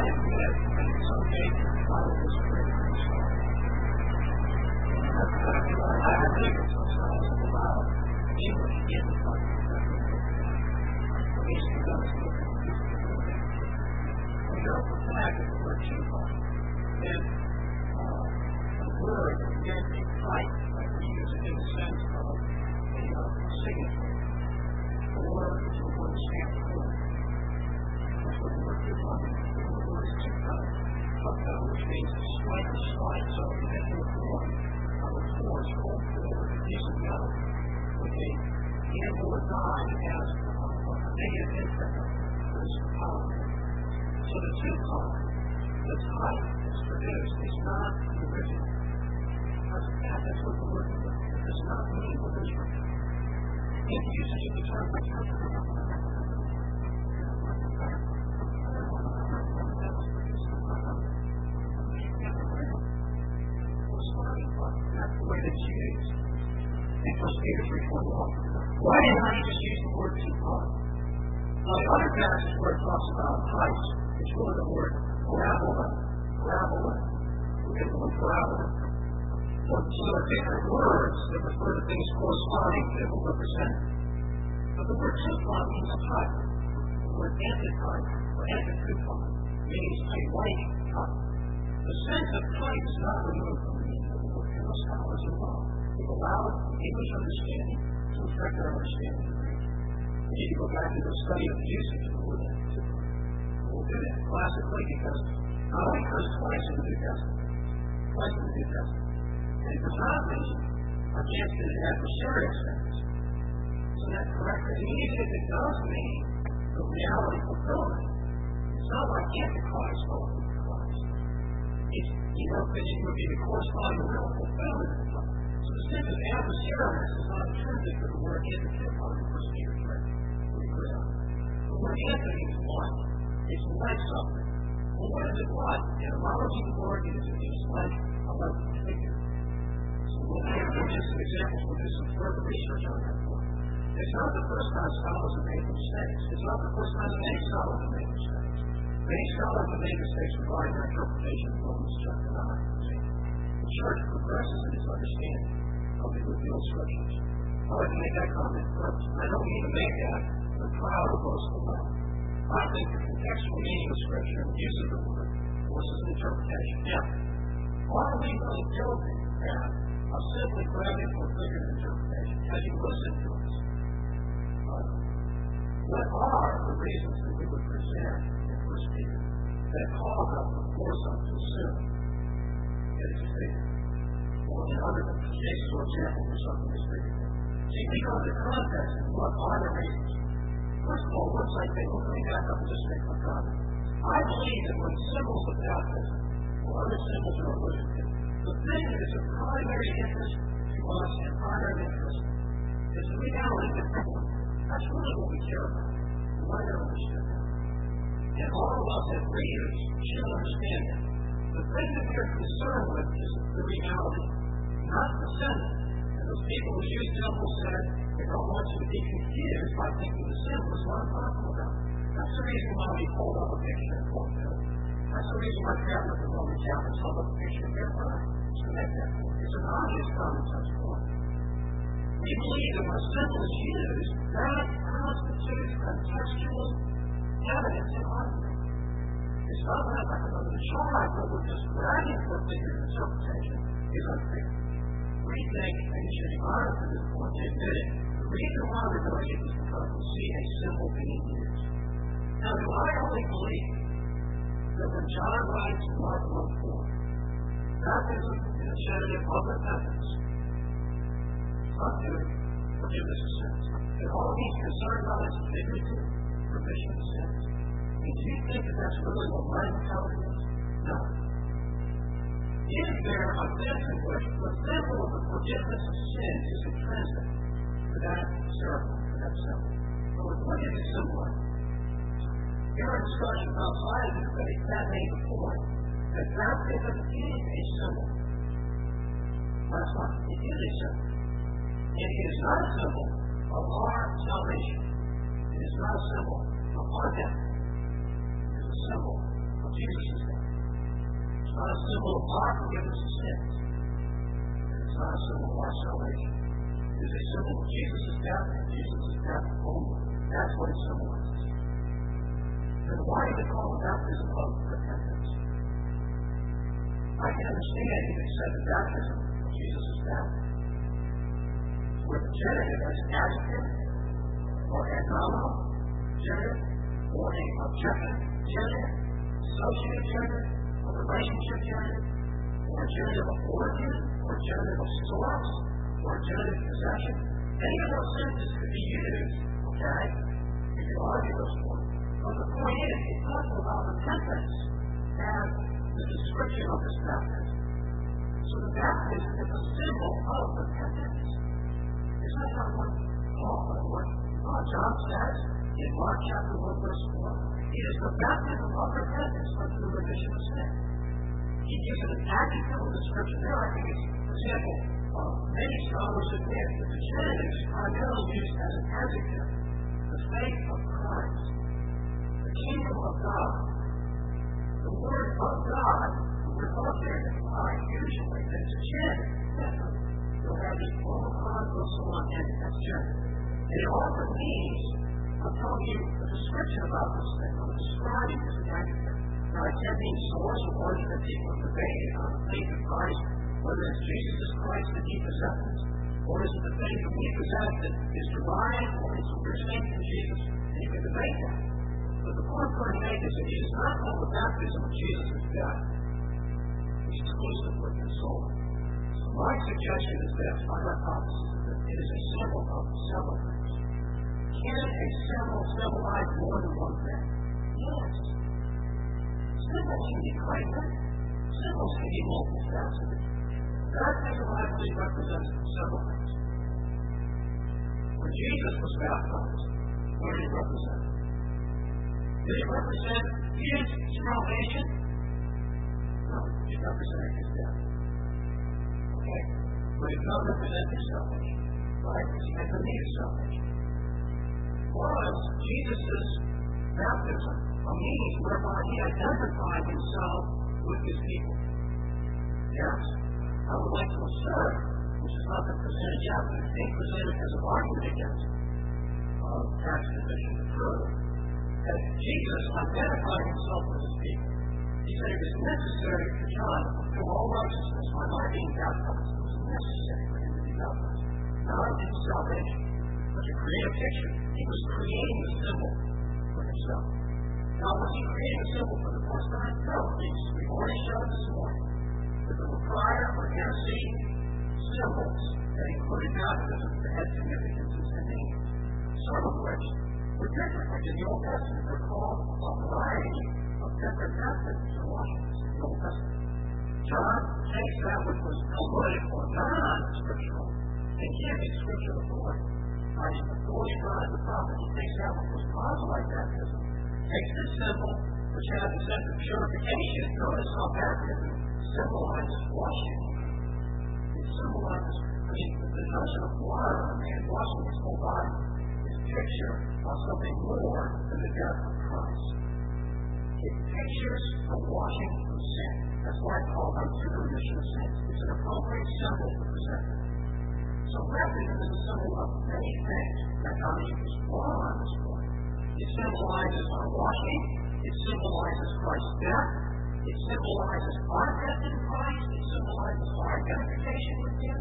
admit that in some cases the Bible disagree with this story. I believe it's sometimes allowed English in the country. At least it does look at the we know for a fact that the word Tupac is a word against a fight that we use it in the sense of a signature. The word is a word stands for. That's what the word Tupac is. The word is Tupac, which means to strike or slide. So you have to form a force or a piece of metal with a handle or die that has a negative impact on it. There's power. So the Tupac, the type that's produced, is not the original. That's what the word is. It does not mean what is written. In usage of the term, that's the way that's used. In 1 Peter 3:21. Why did I just use the word Tupac? Now, the other passage where it talks about types, it's really the word parabola. We get the word parabola. So there are different words that refer to things corresponding to or represent. But the word Tupac means a type. The word antitype or antitupac means a like type. The sense of type is not removed from the meaning of the word in the scholars involved. We've allowed English understanding to affect our understanding of Greek. We need to go back to the study of the usage of the word antitupac. We'll do that classically because not only occurs twice in the New Testament, and it does not mean against an adversarial sense. So that's correct. And even if it does mean the reality fulfillment, it's not like Antichrist or Christ. It's, it would be the corresponding real fulfillment of the time. So the sense of adversarialness is not intrinsic to the word antitupac in 1 Peter 3. We agree on that. The word anti means like. It's like something. Well, what is it like? Etymology of the word is like a like figure. So we'll give some examples. We'll do some further research on that point. It's not the first time scholars have made mistakes. It's not the first time that many scholars have made mistakes. Many scholars have made mistakes regarding their interpretation of Romans chapter 9. The church progresses in its understanding of the revealed scriptures. I'd like to make that comment first. I don't mean to make that the proud or boastful way. I think the contextual meaning of Scripture and the use of the word forces an interpretation. Now, are we really guilty of simply grabbing for a figure of interpretation as you listen to us? What are the reasons that we would present in 1 Peter that cause us to force us to assume that it's a figure? Or in other cases or examples where something is figured. See, we go into context and what are the reasons? First of all, once I think, let me back up and just make my comment. I believe that when symbols of baptism or other symbols are alluded to, the thing that is of primary interest to us and primary interest is the reality that that's really what we care about. We want to understand that. And all of us as readers should understand that. The thing that we are concerned with is the reality, not the symbol. And those people who use symbols said, they don't want you to be confused by thinking the symbol is what I'm talking about. That's the reason why we hold up a picture and point to it. That's the reason why Catholics and Roman Catholics hold up a picture and their pride. To make that point. It's an obvious common sense point. We believe that when a symbol is used, that constitutes contextual evidence in argument. It's not that like another charge, but we're just bragging for a figure of interpretation is unfair. We think, and you should be honored for this point, to admit it. The reason why we're doing it is because we see a symbol being used. Now, do I only believe that when John writes Mark 1:4, baptism in a sedative of repentance, it's not doing forgiveness of sins. And all he's concerned about is dignity, remission of sins. And do you think that that's really what Mark is telling us? No. Is there a sense in which the symbol of the forgiveness of sins is intrinsic to that ceremony, to that symbol? So what is a symbol? Here are discussions outside of the debate that made the point that baptism is a symbol. That's not. It is a symbol. And it is not a symbol of our salvation. It is not a symbol of our death. It is a symbol of Jesus' death. It's not a symbol of our forgiveness of sins. It's not a symbol of our salvation. It is a symbol of Jesus' death and Jesus' death only. That's what it symbolizes. Then why do they call it baptism of repentance? I can understand if they said the baptism of Jesus' death. With the genitive as an adjective, or a noun genitive, or an objective genitive, associative genitive, a relationship genitive, or a genitive of origin, or a genitive of source, or a genitive of possession. Any of those sentences could be used, okay? You can argue those points. But the point is, it's talking about repentance as the description of this baptism. So the baptism is a symbol of repentance. It's not what John says in Mark chapter 1, verse 4. It is the baptism of repentance unto the remission of sin. He gives it an adjective description there. I think it's, for example, many scholars admit that the genitive is primarily used as an adjective. The faith of Christ, the kingdom of God, the word of God, the word of there implies usually that it's a genitive. You'll have the omicron or so on, and that's genitive. And it often means, I'm telling you a description about this thing. I'm describing this adjective. Now, it can mean source or origin that people are debating on the faith of Christ, whether it's Jesus Christ that he possesses, or is it the faith that we possess that is divine, or is it originating from Jesus, and you can debate that. But the point I'm trying to make is that it is not called the baptism of Jesus' death exclusively and solely. So my suggestion is this, my hypothesis is that it is a symbol of several things. Can a symbol symbolize more than one thing? Yes. Symbols can be quite many. Symbols can be multifaceted. Baptism, I believe, represents several things. When Jesus was baptized, what did it represent? Did it represent his salvation? No, it represented his death. Okay? But it does represent his salvation. Right? Because he had the need of salvation. Was Jesus' baptism a means whereby he identified himself with his people? Yes. I would like to assert, which is not been presented yet, but it's being presented as an argument against tax division and further, that Jesus identified himself with his people. He said it was necessary for John to fulfill all righteousness by my being baptized. It was necessary for him to be baptized. Not in salvation, but to create a picture. He was creating a symbol for himself. Now, was he creating a symbol for the first time? No. We've already shown this morning that there were prior or antecedent symbols that included baptism that had significances and names, some of which were different. Like in the Old Testament, they're called a variety of different baptisms and washings in the Old Testament. John takes that which was good or non-scriptural and gives it scriptural authority. By his authority as the prophet, he takes that which was proselyte baptism, takes this symbol, which has a sense of purification. Notice how baptism symbolizes washing. It symbolizes the touching of water on a man washing his whole body. It's a picture of something more than the death of Christ. It pictures the washing of sin. That's why it's called unto the remission of sins. It's an appropriate symbol to present it. So baptism is a symbol of many things. That's how it was drawn on this point. It symbolizes our washing. It symbolizes Christ's death. It symbolizes our death in Christ. It symbolizes our identification with him.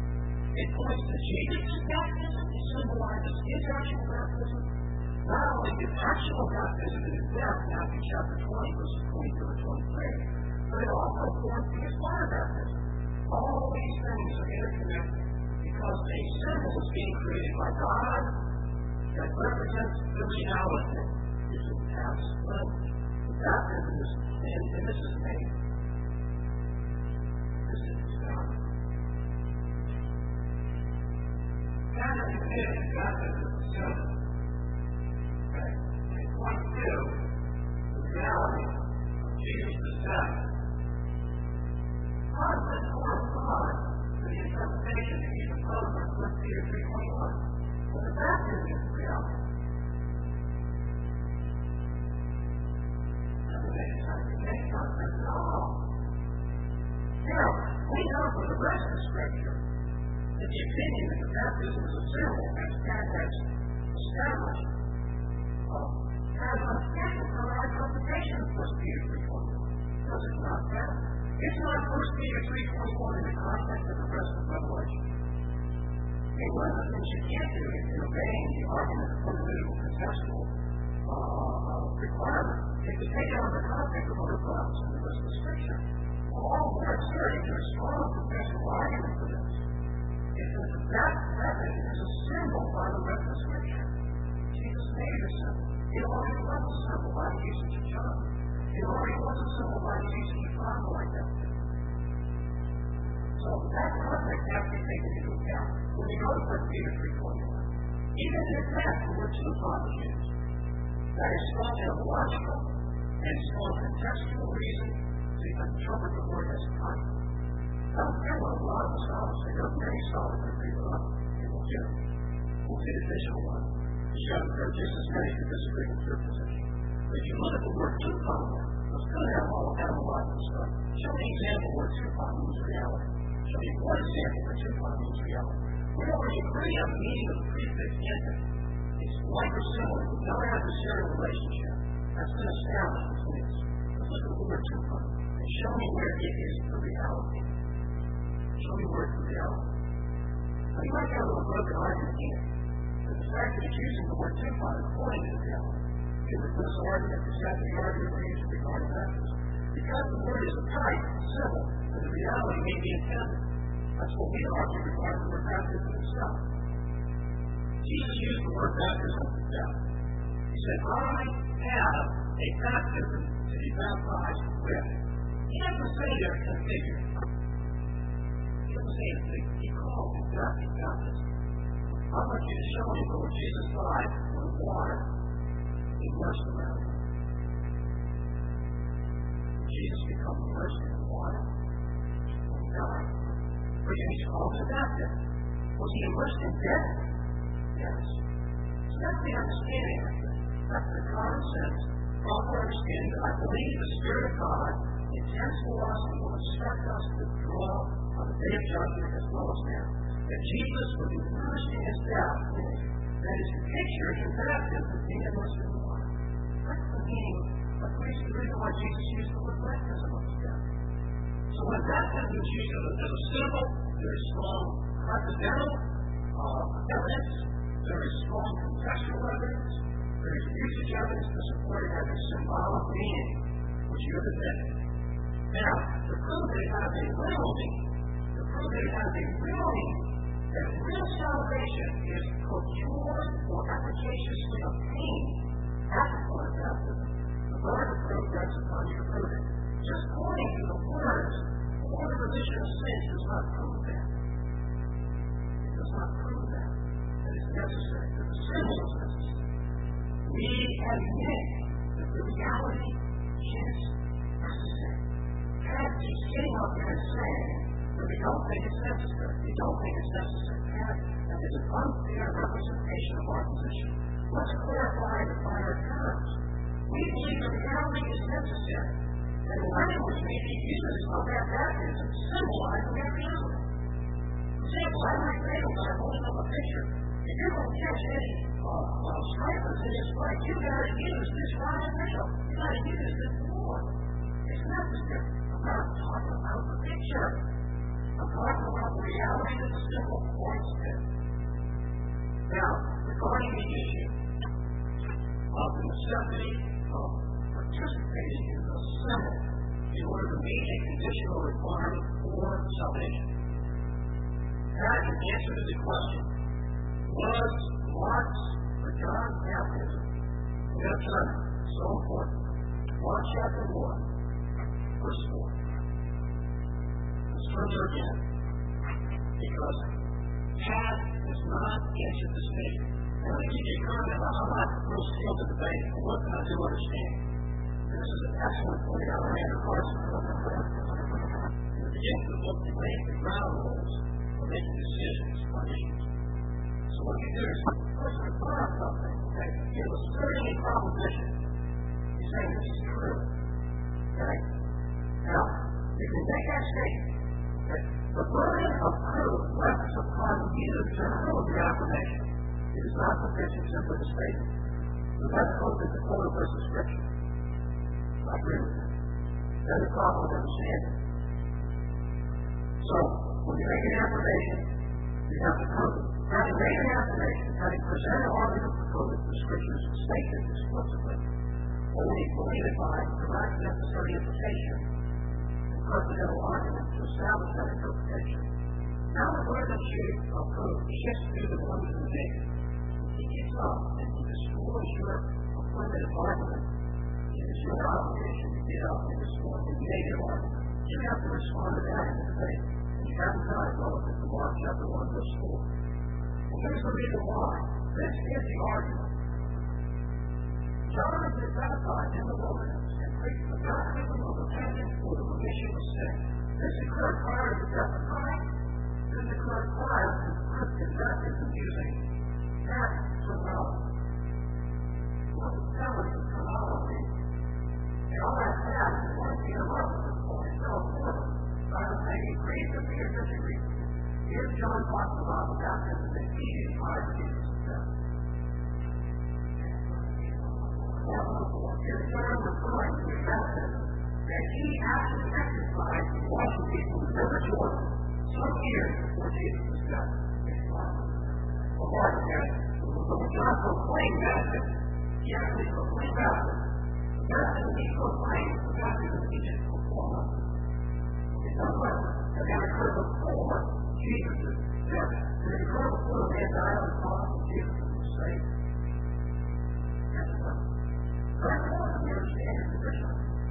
It points to Jesus' baptism. It symbolizes his actual baptism. Not only his actual baptism in his death, Matthew chapter 20, verses 22 and 23, but it also points to his water baptism. All these things are interconnected because a symbol is being created by God that represents the reality. This is past language. The baptism is, and this is made. This is God. God is committed to baptism as a symbol. Okay? It points to the reality of Jesus' death. God does correspond to the interpretation that he's imposed on 1 Peter 3:21. But the baptism is the reality. And the any time to make contact at all. Now, we know from the rest of Scripture that the opinion that the baptism is a symbol, as Pat has established, has an effect on our interpretation of 1 Peter 3:21. Does it not, Pat? It's not 1 Peter 3:21 in the context of the rest of Revelation. And one of the things you can't do in obeying the argument of fundamental contextual requirement is to take out of the context of other thoughts in the rest of the Scripture. All we're asserting is a strong contextual argument for this. Is that method is a symbol by the rest of the Scripture. Jesus made a symbol. It already was a symbol by the usage of John. It already was a symbol by the usage of Bible like that. So that context has to be taken into account when you go to 1 Peter 3:21. Even in fact, the word tupon is used. That is strong theological and strong contextual reason to interpret the word as time. Now, there are a lot of scholars, there are many scholars that agree with us, and we'll get additional one. There are just as many who disagree with your position. But if you look at the word tupon, let's go down all etymological stuff. Show me an example where tupon means reality. Show me one example where tupon means reality. We already agree on the meaning of the prefix infant. It's like or similar, with no adversarial relationship. That's been established between us. Let's look at the word tupon and show me where it is the reality. Show me where it's the reality. Now, you might have a broken argument here. But the fact that it's using the word tupon is pointing to the reality. It was this argument presented the argument we're using regarding baptism. Because the word is a type, a symbol, and the reality may be intended. That's what we argue regarding the word baptism itself. Jesus used the word baptism himself. He said, I have a baptism to be baptized with. He doesn't say there's a figure. He doesn't say a figure. He calls it baptism. I want you to show me where Jesus died in the water immersed around him. Jesus becomes immersed in the water when he died. But he's called to baptism. Was he immersed in death? Yes. So that's the understanding, actually. That's the common sense, proper understanding that I believe the Spirit of God intends for us and will instruct us to draw on the day of judgment as well as now. That Jesus was immersed in his death. That is the picture in baptism of being immersed in the water. That's the meaning of the reason why Jesus used the word baptism of his death. So when baptism is used as a symbol, there is strong accidental evidence, there is strong contextual evidence, there is usage evidence to support it as a symbolic meaning, which you have admitted. Now, to prove that it has a real meaning, to prove that it has a real meaning, that real salvation is procured or efficaciously obtained at the point of baptism, the burden of proof rests upon you to prove it. Just pointing to the words for the remission of sins does not prove that. It does not prove that. That it's necessary, that the symbol is necessary. We admit that the reality is necessary. Pat keeps getting up there and saying that we don't think it's necessary. We don't think it's necessary. Pat, that is an unfair representation of our position. Let's clarify the finer terms. We believe the reality is necessary. And the language may be used of that baptism symbolizing that reality. For example, I might say when I'm holding up a picture, if you're going to catch any stripers in this fight, you've got to use this rod and reel. You've got to use this board. It's necessary. I'm not talking about the picture. I'm talking about the reality that the symbol points to. Now, regarding the issue of the necessity of participating in the symbol in order to meet a conditional requirement for salvation, that in answer to the question, was Mark's or John's baptism in a term so important? Mark chapter 1, verse 4. Let's turn there again, because Pat has not answered the statement. Now, let me give you a comment about how not real skilled in debate, but what can I do understand? This is an excellent point out of Andrew Carson. In the beginning of the book, he lays the ground rules for making decisions on issues. So what you do is, first confirm something, okay? Give a certainty proposition. He's saying this is true. Okay? Now, you can make that statement that the burden of proof rests upon you to prove the affirmation. It is not sufficient simply to state it. The best proof is the quote versus scripture. I agree with that. That's a problem with understanding. So, when you make an affirmation, you have to prove it. Having made an affirmation, having presented argument to prove it, the scriptures state it explicitly. Only believe it by direct necessary implication and precedential argument to establish that interpretation. Now the burden of proof shifts to the one who made it. He keeps up and he destroys your affirmative argument. It is your obligation to get up and destroy the negative argument. You have to respond to that in the debate. You haven't done it relative to Mark chapter 1 verse 4. And here's the reason why. This is the argument. John is identified in the wilderness and preached the baptism of repentance for the remission of sin. This occurred prior to the death of Christ. This occurred prior to Christian baptism using that terminology. What the telling of terminology. And all that said, is one thing about this point. So, I would say he agrees with me or disagrees with me. Here John talks about the baptism that he is prior to Jesus' death. Here John referring to the baptism that he actually exercised in washing people in the river Jordan some years before Jesus' death. Well, Mark said, when John proclaimed baptism, he actually proclaimed baptism. The baptism he proclaimed was the baptism he did before. It's not like that had occurred before Jesus' death. It occurred before the man died on the cross and Jesus was saved. That's right. But I want to understand the position.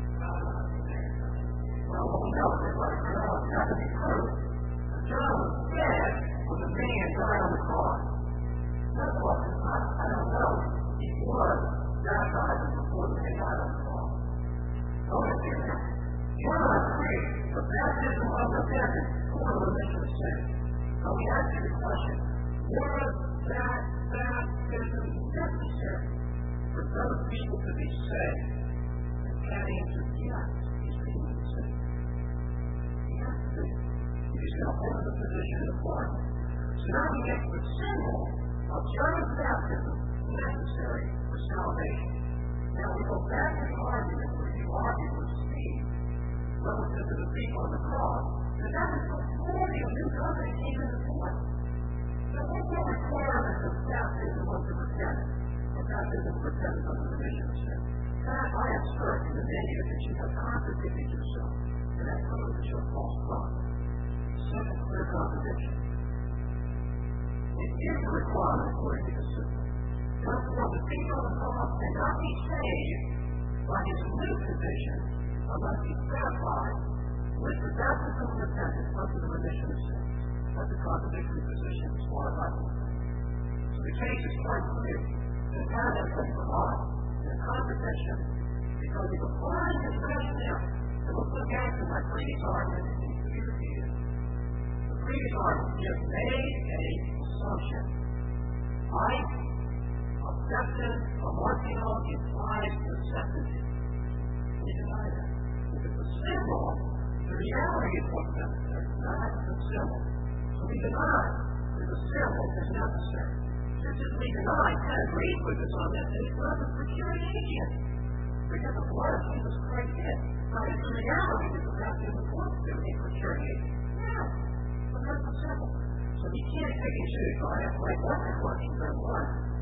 Well, what we know is that John had to be proved. John was dead when the man died on the cross. That's what I don't know. He was baptized before the man died on the cross. I understand that. John preached the baptism of repentance for the remission of sin. So we ask you the question, was that baptism necessary for those people to be saved? And that answer is yes. He's people to be saved. He has to be. He's going to hold the position of authority. So now we get the symbol of John's baptism necessary for salvation. Now we go back to the argument where you argue with Steve relative to the people on the cross, and that is before the new covenant came into force. So what's the requirement of baptism of the repentance? Or baptism of repentance of the remission of sin? That I assert in the negative that you have contradicted yourself, and that proves that you're a false prophet. Second clear contradiction. It is a requirement according to the system. Therefore, the people on the cross cannot be saved by his new position unless he's baptized with the baptism of repentance unto the remission of sins. That's a contradictory position as far as I can see. So the case is quite clear. The pattern has provide a contradiction because he's applying his rationale. And let's look back to my previous argument and see if he is. The previous argument, he has made an assumption. I accepted or Martino implies necessity. We deny that. If it's a symbol, the reality is what's necessary, not the symbol. So we deny that the symbol is necessary. Just as we deny, Ted agrees with us on this, it's not a procuring agent. Because the blood of Jesus Christ did. But it's the reality that the baptism was to be a procuring agent. Yeah. But that's the symbol. So we can't take it to, so I have to write one questions at once.